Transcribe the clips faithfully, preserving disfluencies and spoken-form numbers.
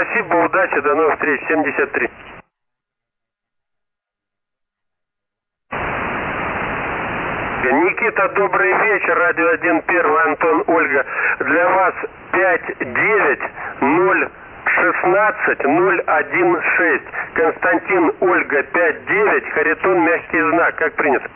спасибо, удачи, до новых встреч. семьдесят три. Никита, добрый вечер. Радио один, первый, Антон, Ольга. Для вас пять девять ноль шестнадцать ноль один шесть. Константин, Ольга, пять девять. Харитон, мягкий знак. Как принято?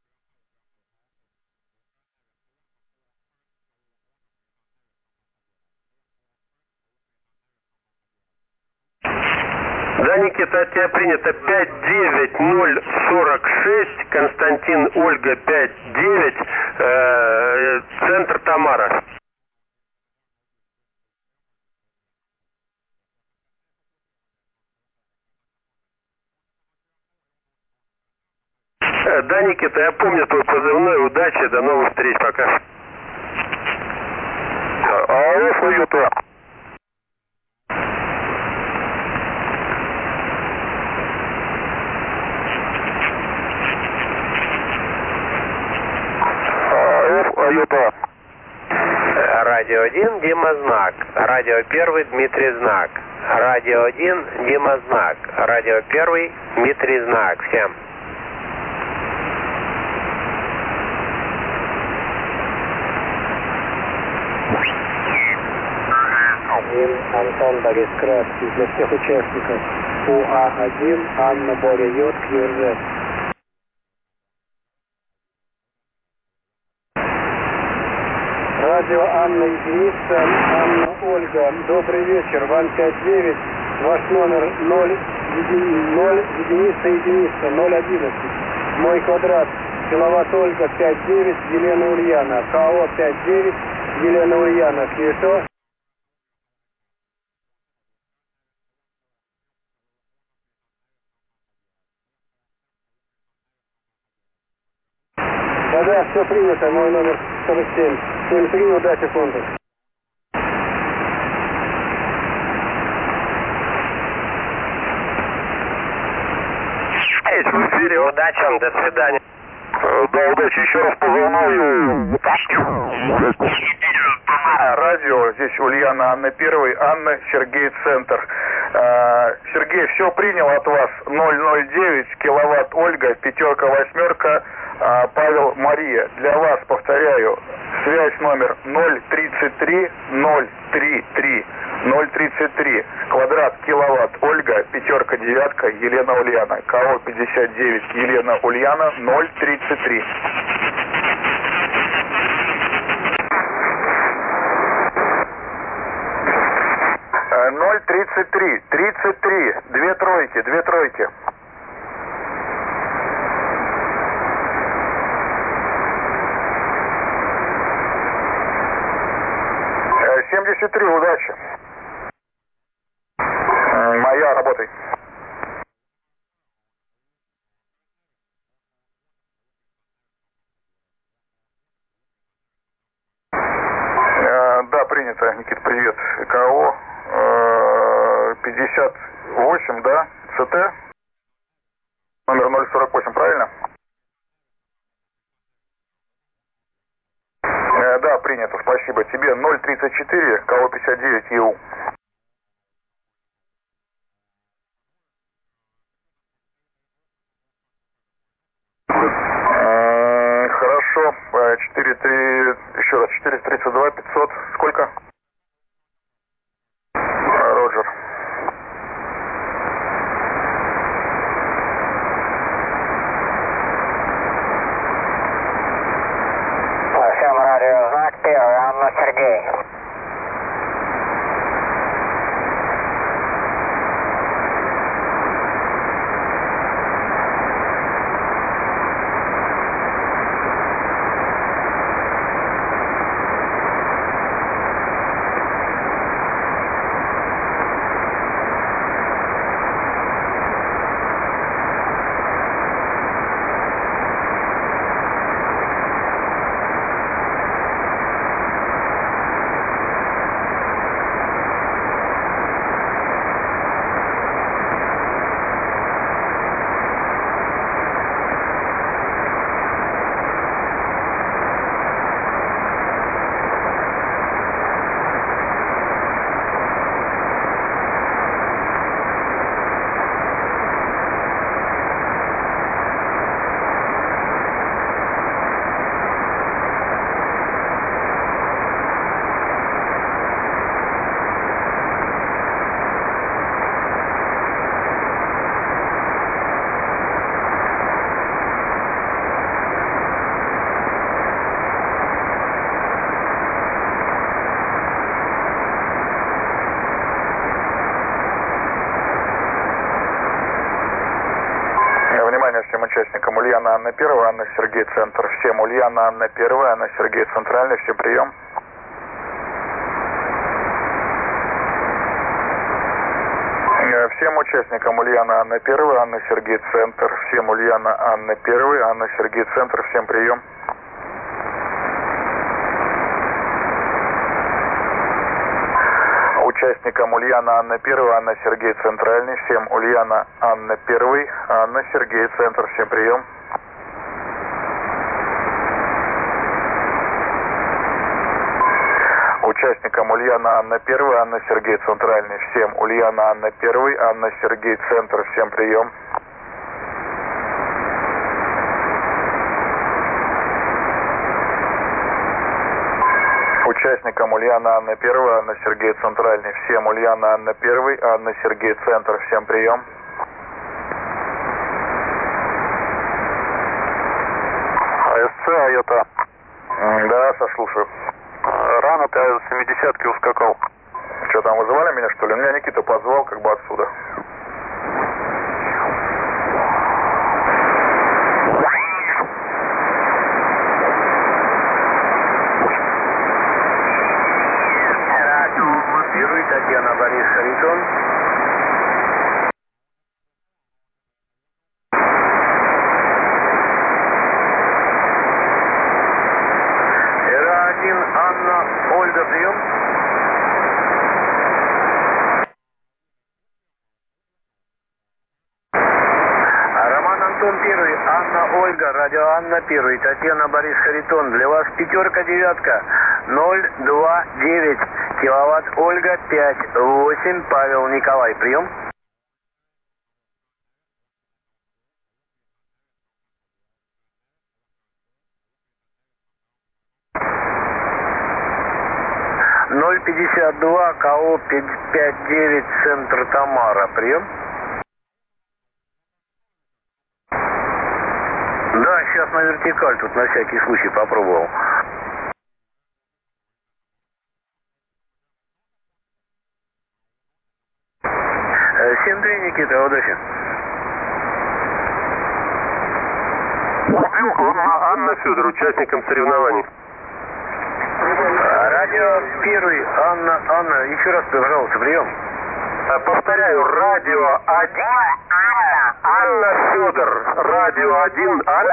Да, Никита, от тебя принято. Пять девять ноль сорок шесть. Константин, Ольга, пять девять. Э, центр Тамара. Э, да, Никита, я помню твой позывной. Удачи, до новых встреч, пока. АОФ и ЮТО. ЮТО. Радио один, Дима Знак. Радио первый, Дмитрий Знак. Радио один, Дима Знак. Радио первый, Дмитрий Знак. Всем. Антон Борис Краткий. Для всех участников УА один, Анна Боря Йод, Кьюрзет. Радио Анна единица, Анна Ольга. Добрый вечер. Вам пять девять. Ваш номер ноль, ноль, единица, единица, ноль одиннадцать. Мой квадрат. Киловатт Ольга пять девять, Елена Ульяна. КО пять девять, Елена Ульяна. Кьюто. Да-да, все принято. Мой номер сорок семь. семь три, удачи, фунтов. В эфире, удачи вам, до свидания. Да, удачи, еще раз позывной. Радио, здесь Ульяна, Анна Первый, Анна, Сергей, Центр. Сергей, все принял от вас. ноль ноль девять, киловатт Ольга, пятерка, восьмерка, Павел, Мария. Для вас, повторяю, связь номер ноль тридцать три ноль тридцать три ноль тридцать три, квадрат, киловатт Ольга, пятерка, девятка, Елена Ульяна. КО пятьдесят девять, Елена Ульяна, ноль тридцать три. ноль тридцать три, тридцать три, две тройки, две тройки. семьдесят три, удачи. Моя, работай. Э, да, принято, Никита, привет. КО э, пятьдесят восемь, да, ЦТ, номер ноль сорок восемь, правильно? Э, да, принято, спасибо тебе. ноль тридцать четыре, КО пятьдесят девять, ЕУ. Хорошо, четыре три, еще раз, четыреста тридцать два, пятьсот, сколько? Роджер. Всем радио Знак, первый, Анна, Сергей. всем участникам. Ульяна, Анна первая, Анна, Сергей, центр. Всем Ульяна, Анна первая, Анна, Сергей, центральный. Всем прием. Всем участникам Ульяна, Анна первая, Анна, Сергей, центр. Всем Ульяна, Анна первая, Анна, Сергей, центр. Всем прием. Участникам Ульяна, Анна первая, Анна, Сергей, центральный. Всем Ульяна, Анна первый, Анна, Сергей, центр. Всем прием. Участникам Ульяна, Анна первая, Анна, Сергей, центральный. Всем Ульяна, Анна первый, Анна, Сергей, центр. Всем прием. Участникам Ульяна, Анна первая, Анна, Сергей, центральный. Всем Ульяна, Анна первый, Анна, Сергей, центр. Всем прием. АСЦ, Айота. Да, сослушаю. Рано ты с семидесятки ускакал. Что, там вызывали меня, что ли? Меня Никита позвал как бы отсюда. Первый, Татьяна, Борис, Харитон. Эра один, Анна, Ольга, прием. Роман, Антон, первый, Анна, Ольга, радио Анна, первый, Татьяна, Борис, Харитон. Для вас пятерка, девятка, ноль два девять. Киловатт, Ольга, пять восемь, Павел, Николай, прием. ноль пятьдесят два, КО пять девять, центр Тамара, прием. Да, сейчас на вертикаль, тут на всякий случай попробовал. семь три, Никита, удачи. Анна Федор, участником соревнований. Радио первый, Анна, Анна, еще раз, пожалуйста, прием. Повторяю, радио один, Анна Федор, радио один, Анна.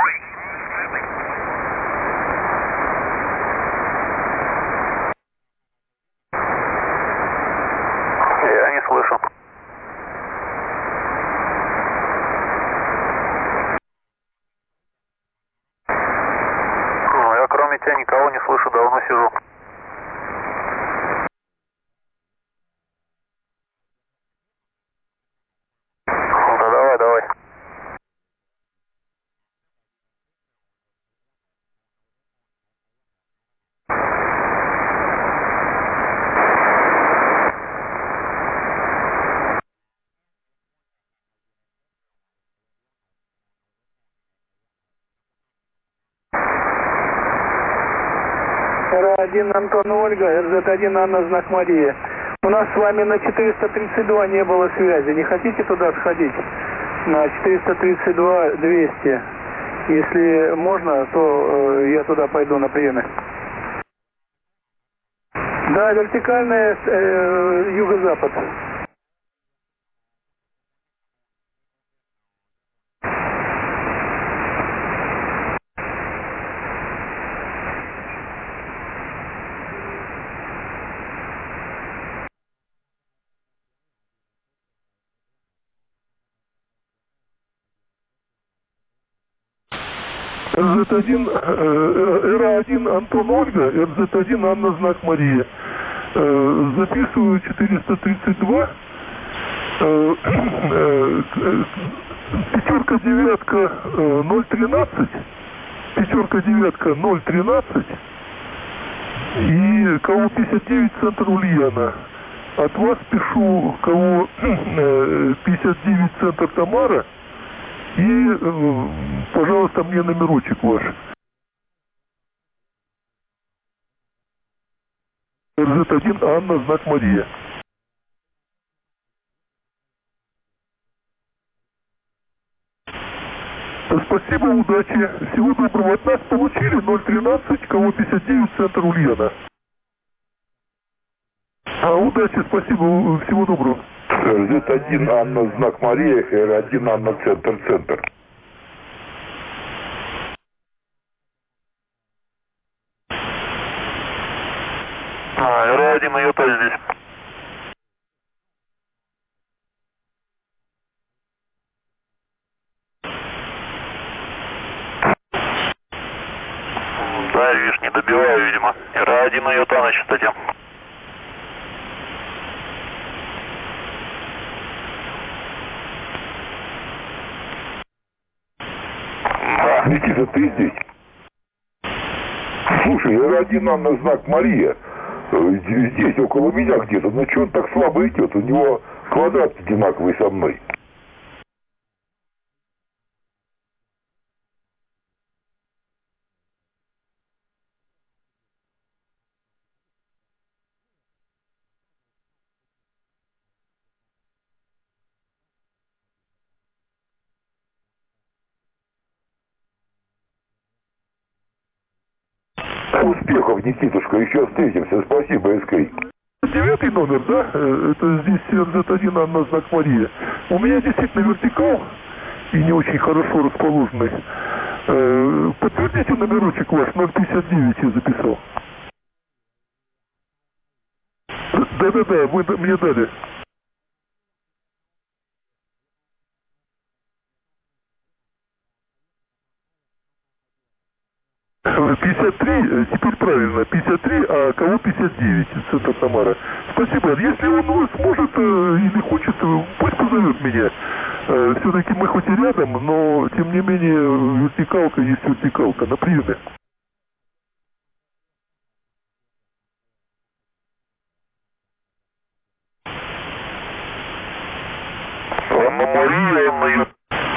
Я не слышу. Ну, я кроме тебя никого не слышу, давно сижу. Да давай, давай. Р один, Антон, Ольга, Р З один, Анна, знак Мария. У нас с вами на четыреста тридцать два не было связи. Не хотите туда сходить? На четыреста тридцать два двести. Если можно, то э, я туда пойду на приемы. Да, вертикальная, э, юго-запад. Р З один, Р один, Антон, Ольга, Р З один, Анна, знак Мария. Записываю четыреста тридцать два, пятерка, девятка, ноль тринадцать, пятерка, девятка, ноль тринадцать и КО пятьдесят девять, центр Ульяна. От вас пишу КО пятьдесят девять, центр Тамара. И, пожалуйста, мне номерочек ваш. Р З один, Анна, знак Мария. Спасибо, удачи. Всего доброго. От нас получили ноль тринадцать, КВ пятьдесят девять, центр Ульяна. А, удачи, спасибо, всего доброго. зет один Анна, знак Мария, эр один Анна, центр, центр. А, эр один Майота здесь. Да, видишь, не добиваю, видимо. эр один Майота на частоте. Никита, ты здесь? Слушай, эр один Анна, знак Мария. Здесь, около меня где-то. Но что он так слабо идет? У него квадрат одинаковый со мной. Успехов, Никитушка, еще встретимся. Спасибо, СК. Девятый номер, да? Это здесь зет один Анна, знак Мария. У меня действительно вертикал и не очень хорошо расположенный. Подтвердите номерочек ваш, ноль пятьдесят девять я записал. Да-да-да, вы мне дали. пятьдесят три, теперь правильно, пятьдесят три, а КВ пятьдесят девять, центр Самара. Спасибо. Если он сможет или хочет, пусть позовет меня. Все-таки мы хоть и рядом, но тем не менее вертикалка есть вертикалка на приеме. Анна Мария, Анна.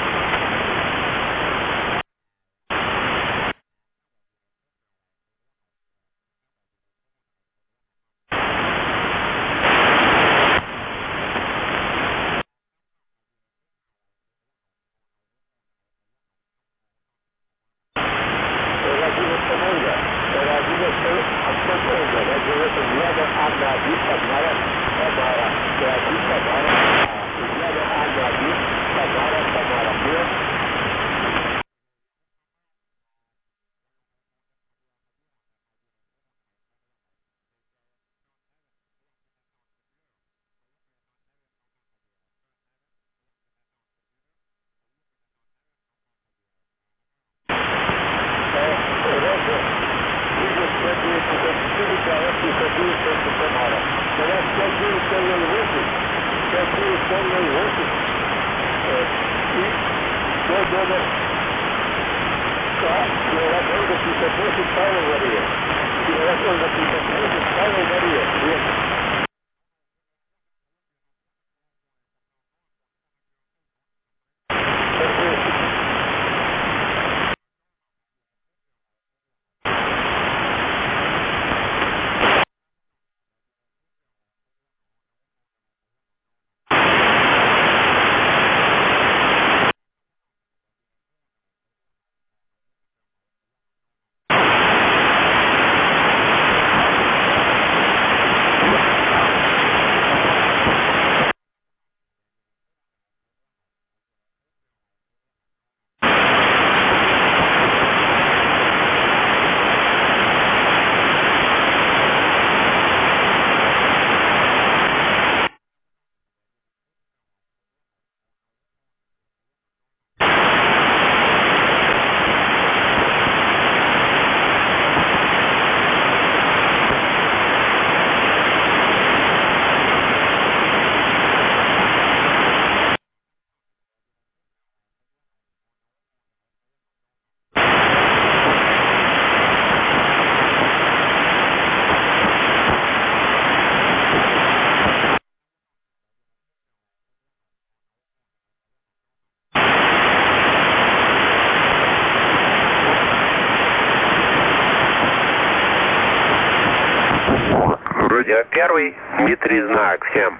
Первый, Дмитрий, знак, всем.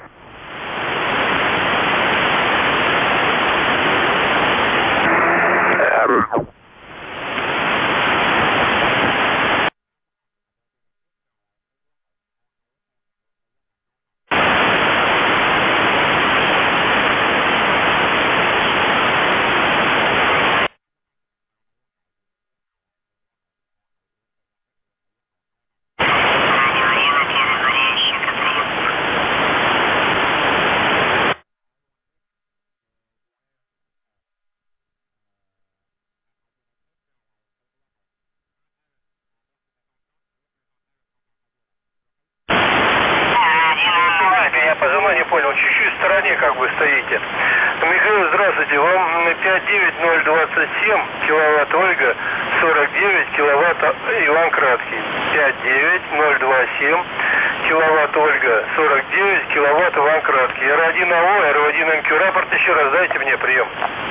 чуть-чуть в стороне как бы стоите. Михаил, здравствуйте. Вам пять девять ноль двадцать семь киловатт Ольга, сорок девять киловатт Иван Краткий. пять девять ноль двадцать семь киловатт Ольга, сорок девять киловатт Иван Краткий. эр один а о, эр один эм кью. Рапорт еще раз дайте мне, прием.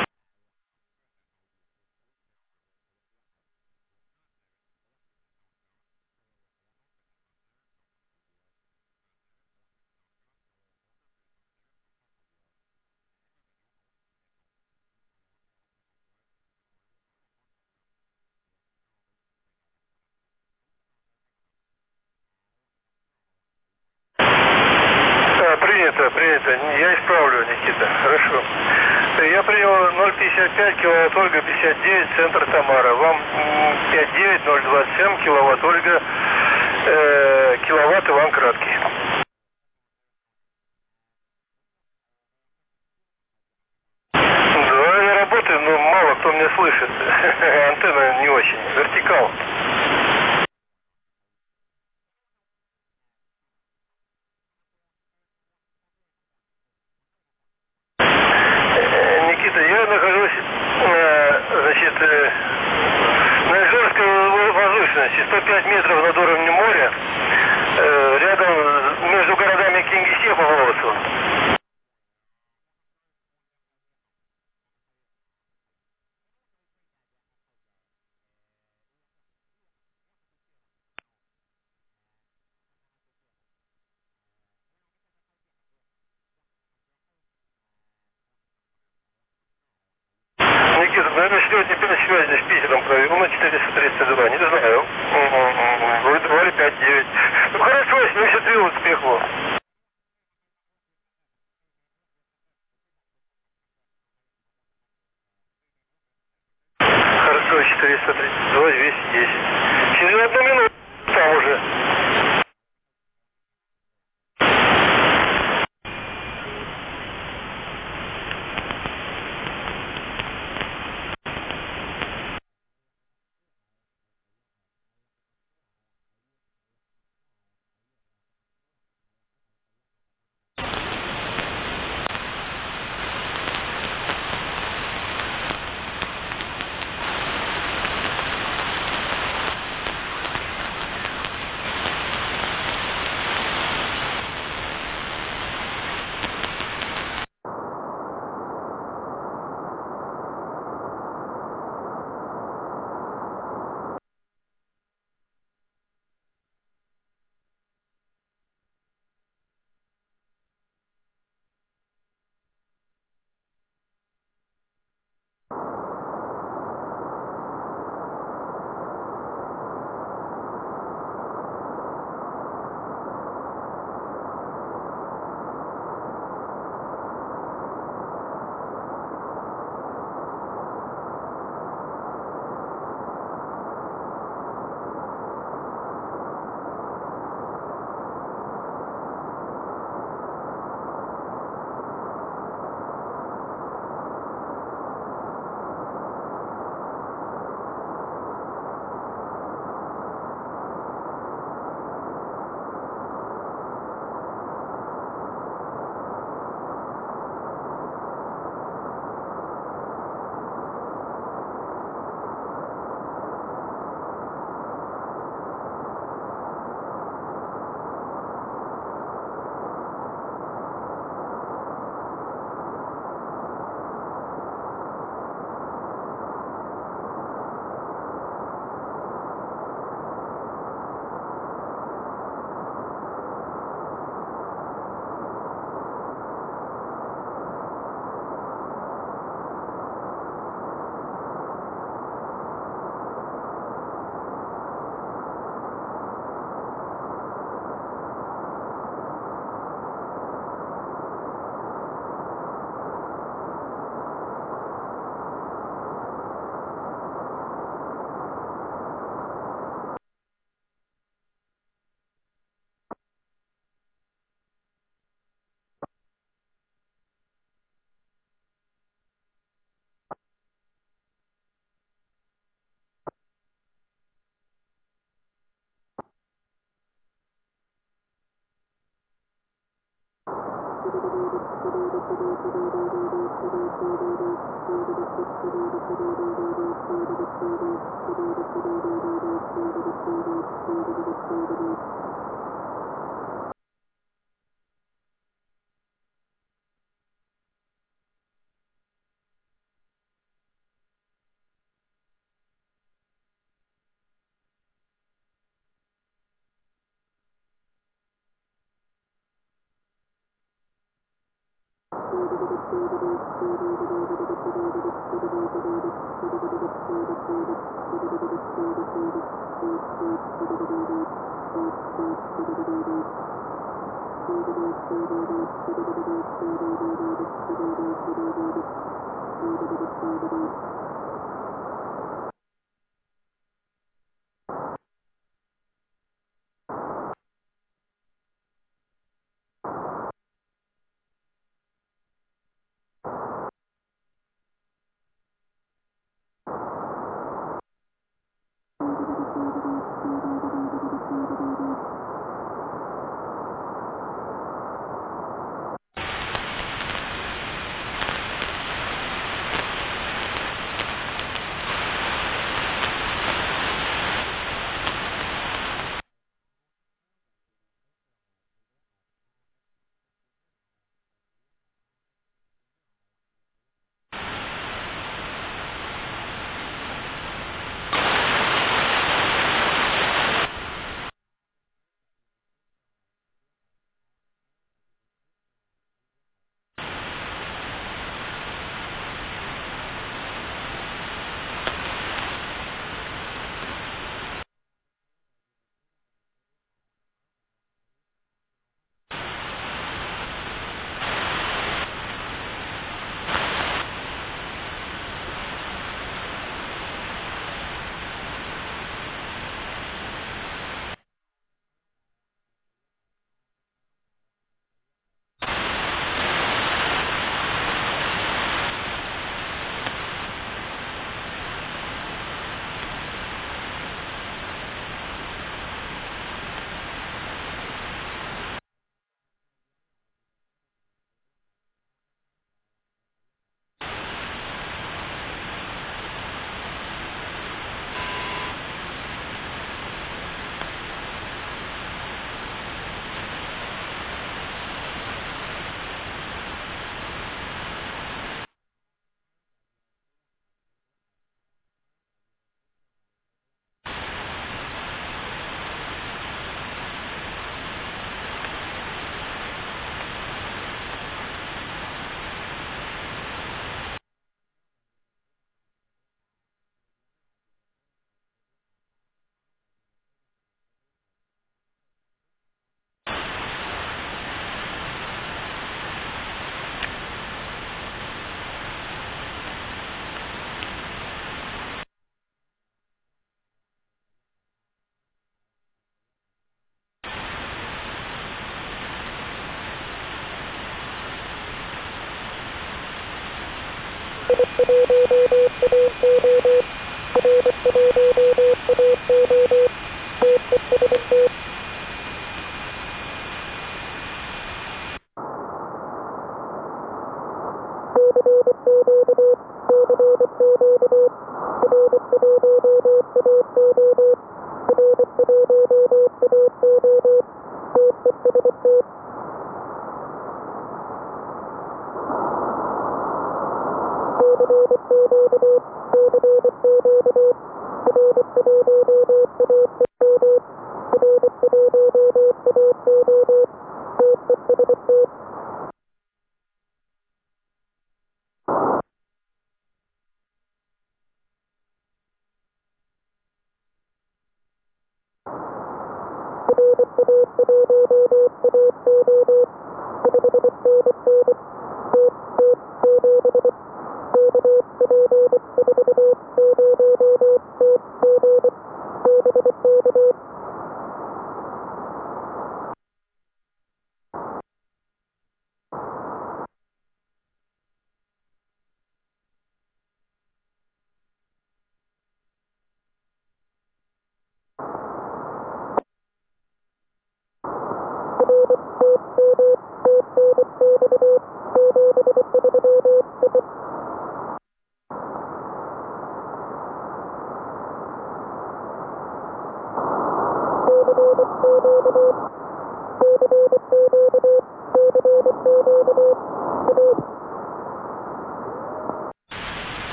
Принято, принято. Я исправлю, Никита. Хорошо. Я принял ноль пятьдесят пять киловатт Ольга, пятьдесят девять, центр Тамара. Вам пять девять ноль двадцать семь киловатт Ольга, э, киловатт Иван Краткий. Да, я работаю, но мало кто меня слышит. Антенна не очень. Вертикал. Я нахожусь, э, значит, э, на Ижорской возвышенности, сто пять метров над уровнем моря, э, рядом между городами Кингисепп и Волосово. Никита, наверное, сегодня пять связи с Питером провел на четыреста тридцать два, не знаю. Вы давали пять девять. Ну хорошо, семьдесят три успехов. Хорошо, четыреста тридцать два, двести десять. Через одну минуту там уже.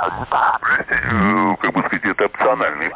Простите, э, как бы сказать, это опциональный.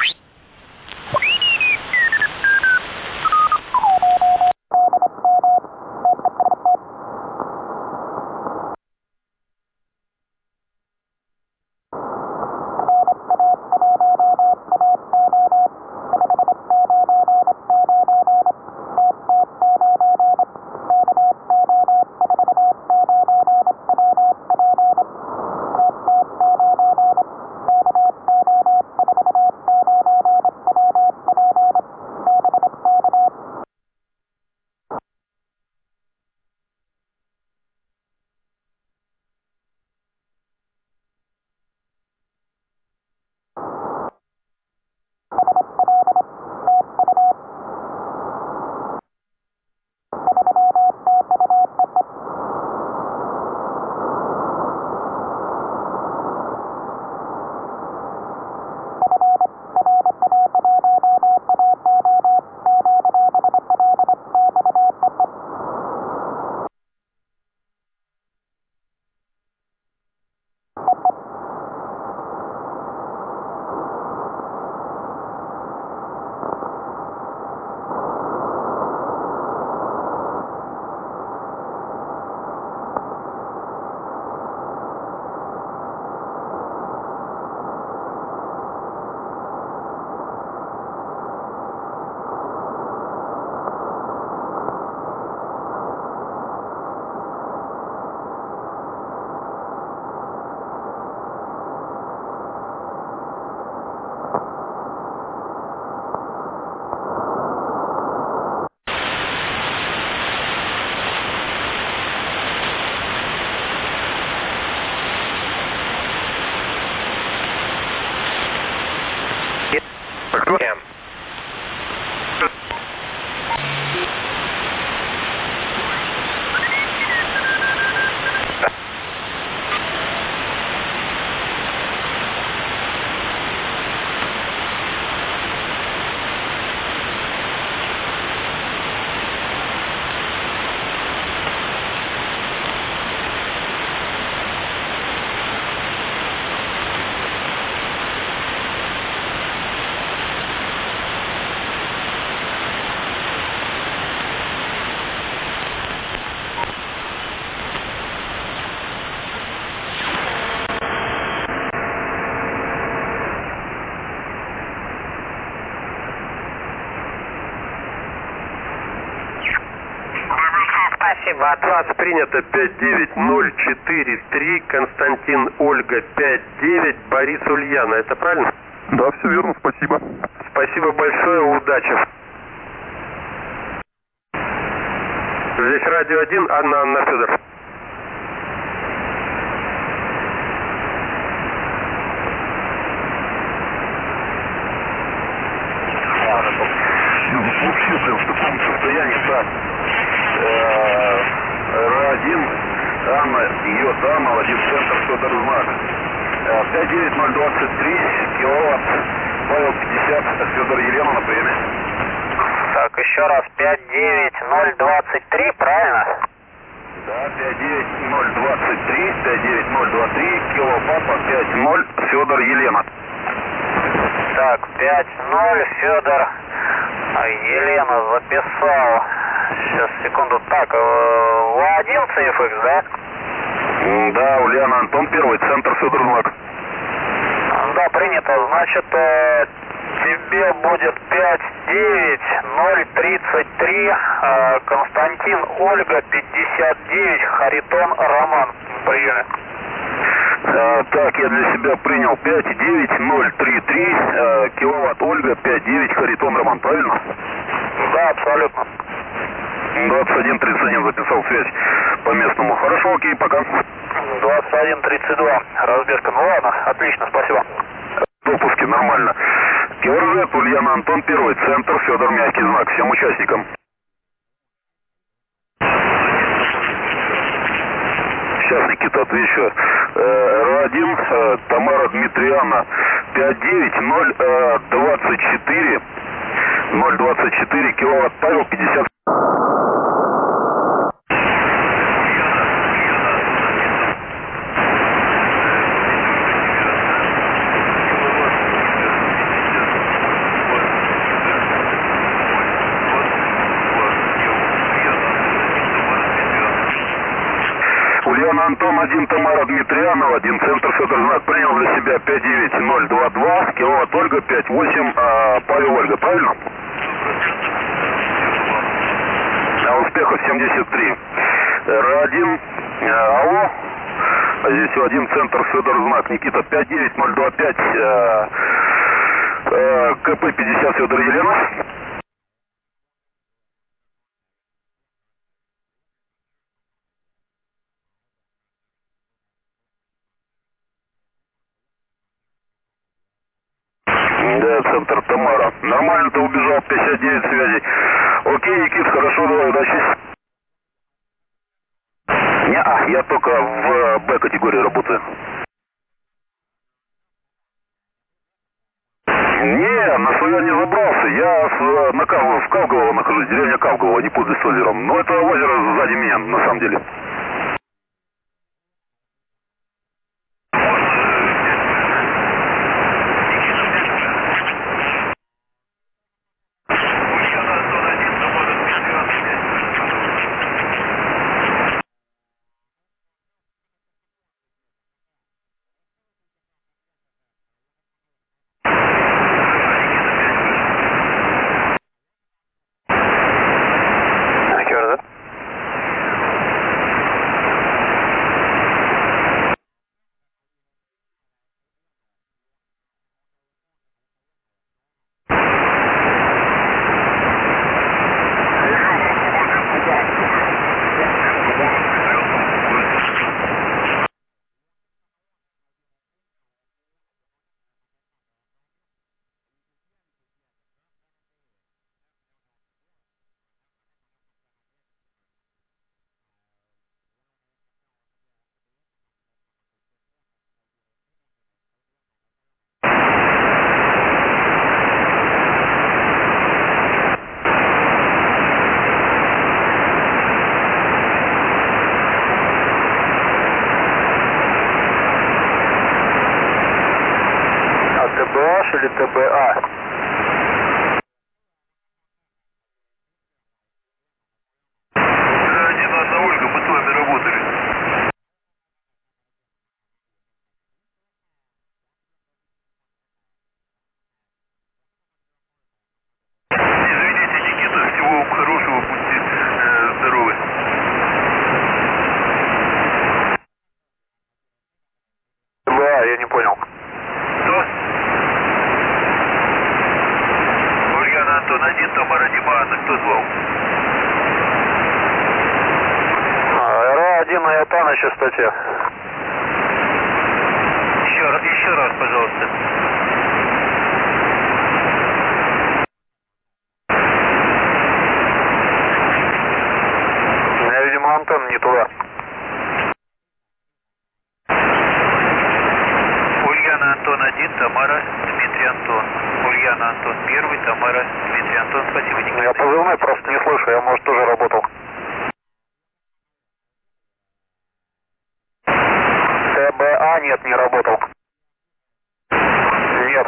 Спасибо, от вас принято пять девять ноль четыре три, Константин Ольга пять девять, Борис Ульяна, это правильно? Да, все верно, спасибо. Спасибо большое, удачи. Здесь радио один, Анна, Анна Федор. Вообще прям в таком состоянии, так. эр один, Анна, ее да, молодец, центр Федор знак. пять девять ноль двадцать три, киловатт, Павел пятьдесят, Федор Елена на приеме. Так, еще раз, пять девять ноль двадцать три, правильно? Да, пять девять ноль двадцать три, пять девять ноль двадцать три, кило папа, пять ноль, Федор Елена. Так, пять ноль, Федор Елена записал. Сейчас, секунду. Так, Ла один си эф икс, да? Да, Ульяна Антон, первый, центр Федор знак. Да, принято. Значит, э, тебе будет пять девять ноль тридцать три, э, Константин Ольга пятьдесят девять, Харитон Роман. Прием. А, так, я для себя принял пять девять ноль три три, э, киловатт Ольга пять девять, Харитон Роман, правильно? Да, абсолютно. двадцать один тридцать один записал связь по местному. Хорошо, окей, пока. двадцать один тридцать два, разбежка. Ну ладно, отлично, спасибо. Допуски нормально. Килорзет, Ульяна Антон, первый, центр, Федор мягкий знак, всем участникам. Сейчас, Никита, отвечу. эр один, Тамара Дмитриана, пять девять ноль двадцать четыре, ноль двадцать четыре, киловатт, Павел пятьдесят. Ульяна Антон один, Тамара Дмитрианова, один, центр Федор Знак, принял для себя пять девять ноль два два, киловатт Ольга, пять восемь, а, Павел Ольга, правильно? А успехов семьдесят три. Р один, а, алло, а здесь один, центр Федор Знак, Никита, пять девять ноль два пять, а, а, КП пятьдесят, Федор Елена. Да, центр Тамара. Нормально, ты убежал, пятьдесят девять связей. Окей, Никит, хорошо, давай, удачи. Не-а, я только в Б категории работаю. Не, на свое не забрался. Я с, на Кав, в Кавгово нахожусь, деревня Кавгово, не путать с озером. Но это озеро сзади меня, на самом деле. ТБА или ТБА? один, одна Ольга, мы с вами работали. Извините, Никита, всего вам хорошего, будьте э, здоровы. ТБА, я не понял. Что? Антон один, Тамара Димана, кто звал? Р один, Аята на частоте. Еще раз, еще раз, пожалуйста. У меня, видимо, антенна не туда. Ульяна Антон один, Тамара Дмитрий Антон. Ульяна Антон первый, Тамара Дмитрий Антон. Спасибо, Никита. Я позывной просто не слышу, я, может, тоже работал. ТБА нет, не работал. Нет.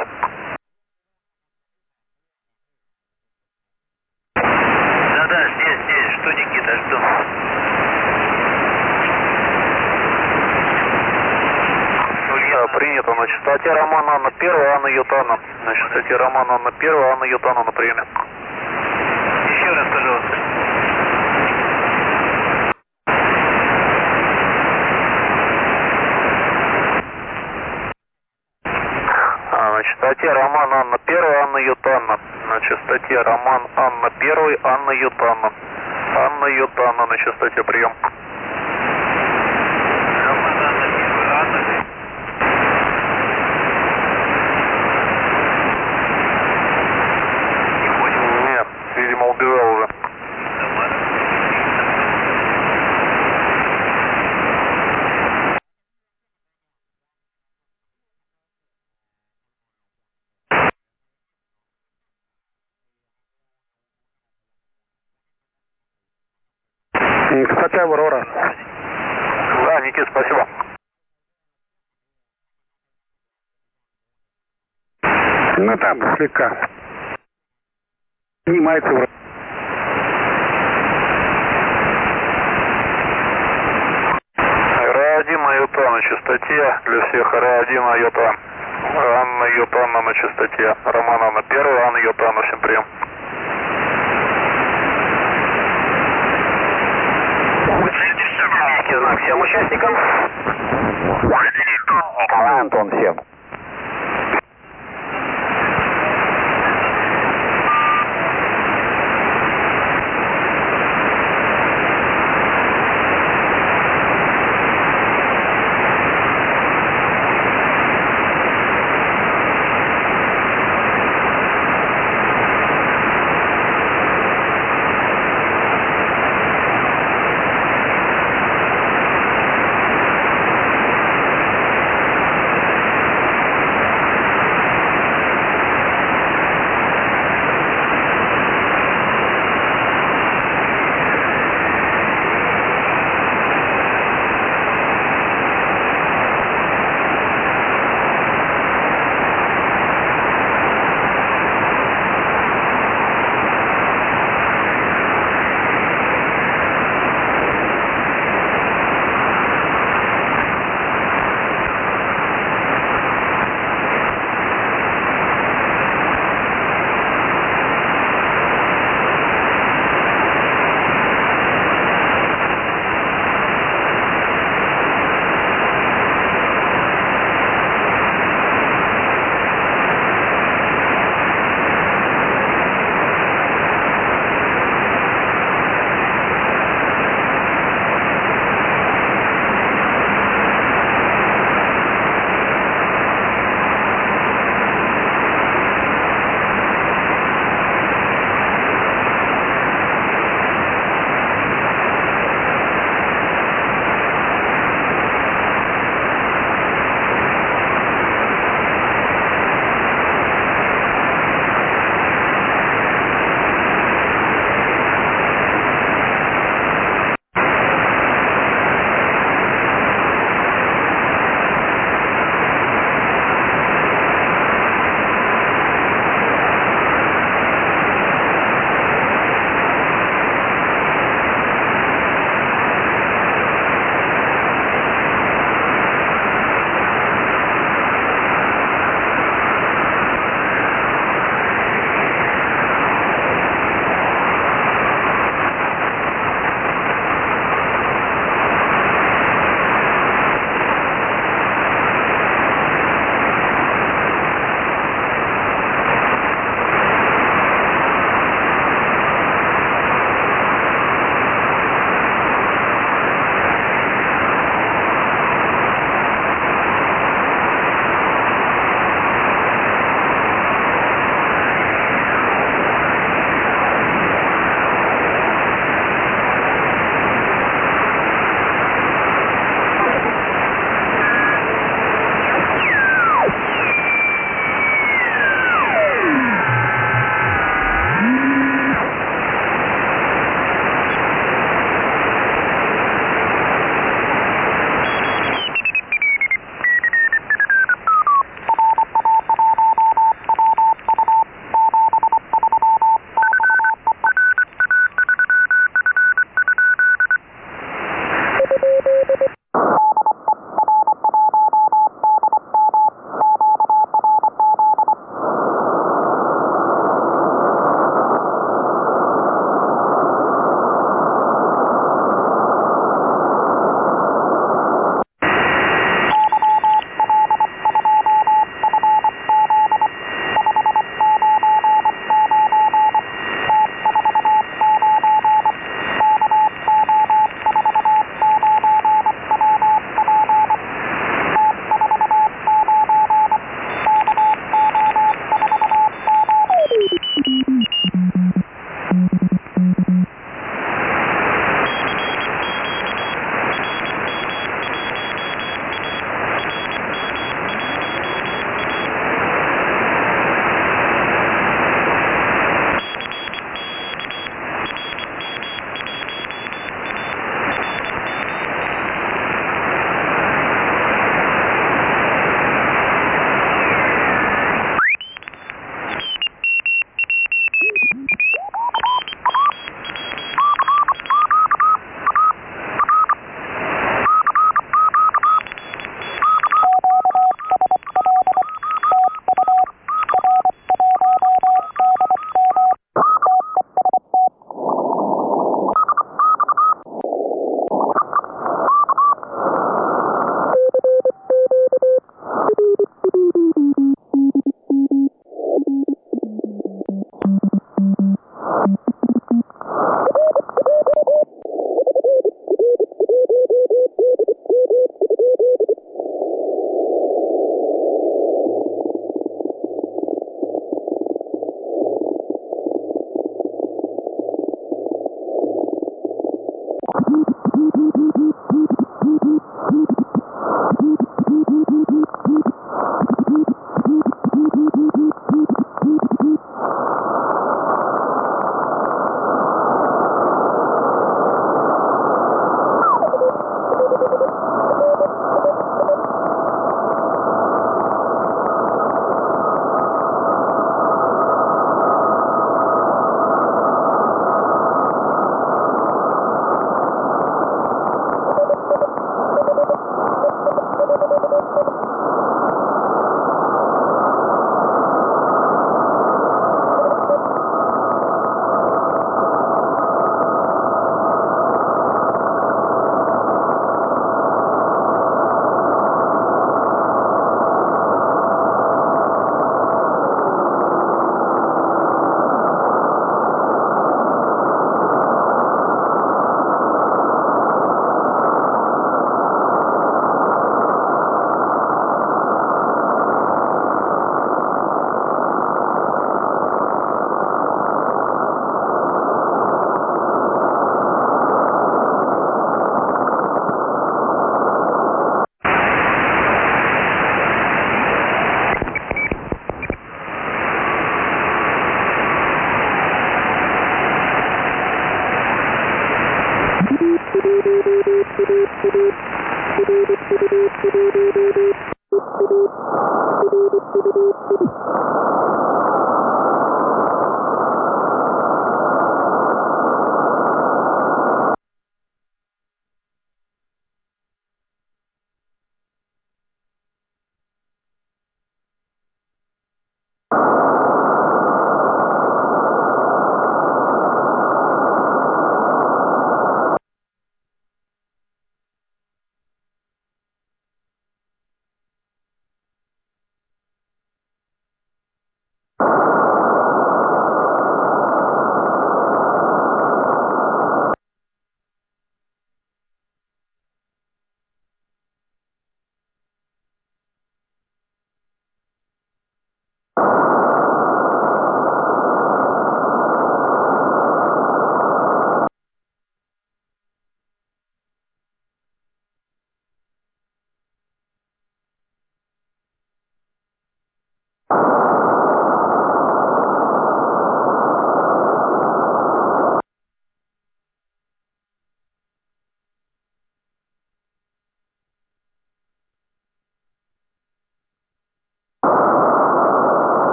Да-да, здесь, здесь. Что, Никита, жду. Принято на частоте Роман Анна первая, Анна Ютана. На частоте Роман Анна первая, Анна Ютана на приеме. Еще раз, пожалуйста. А, на частоте Роман Анна первая, Анна Ютана. На частоте Роман Анна первая, Анна Ютана. Анна Ютана на частоте прием. Роман Анна первая, Анна. Видимо, убежал уже. Кстати, Аврора. Да, Никит, спасибо. Ну там, слегка. Снимается вроде. на частоте. Для всех Р один Айота. Анна Йотанна на частоте. Роман Анна первая, Анна Йотанна. Всем прием. Знак всем участникам. Антон, всем.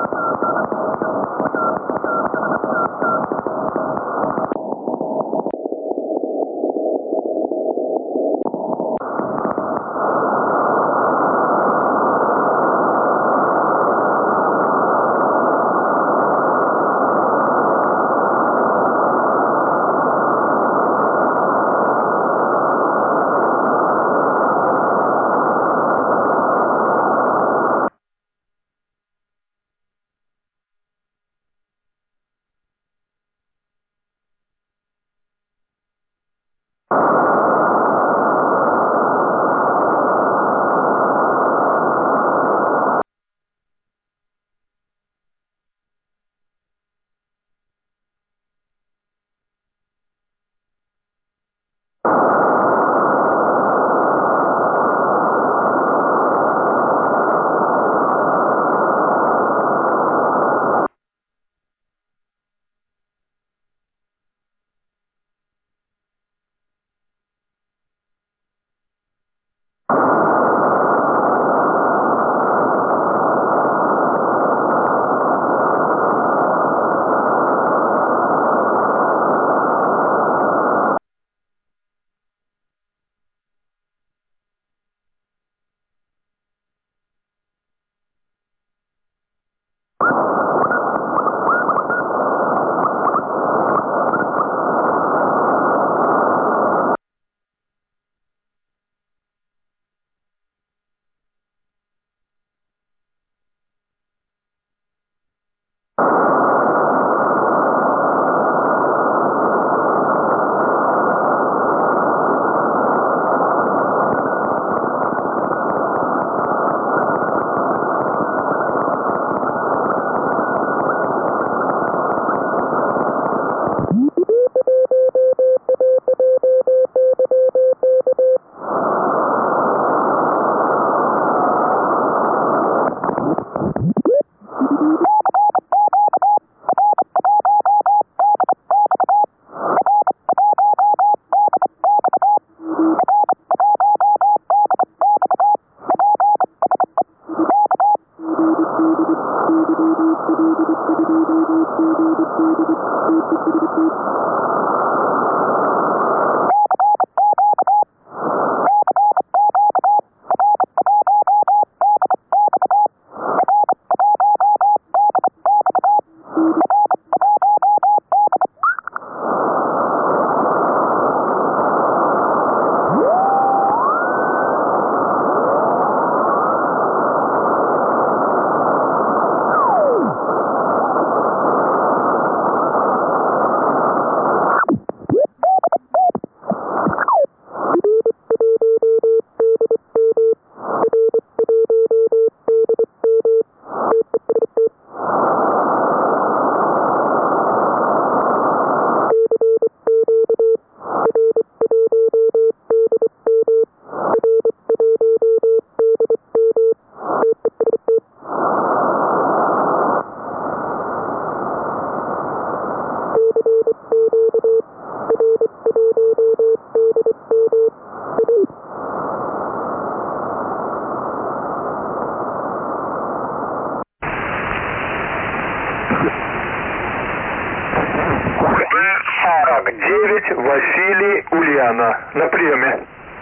девять, Василий, Ульяна. На приеме.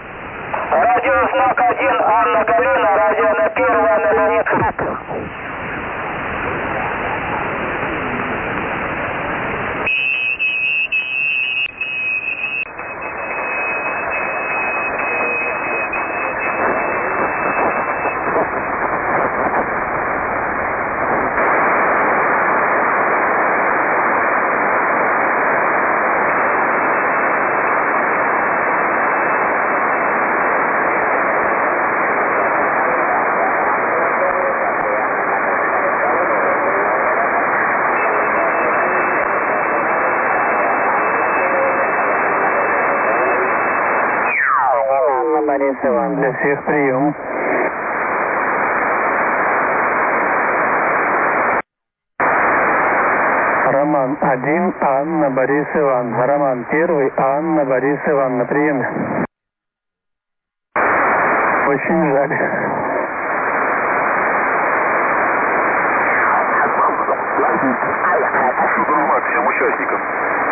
Радиознак один, Анна Галина, радио на первое, на Леонид. Борис Иван, для всех прием. Роман один, Анна, Борис Иван. Роман первый, Анна, Борис Иван. На приеме. Очень жаль. участникам.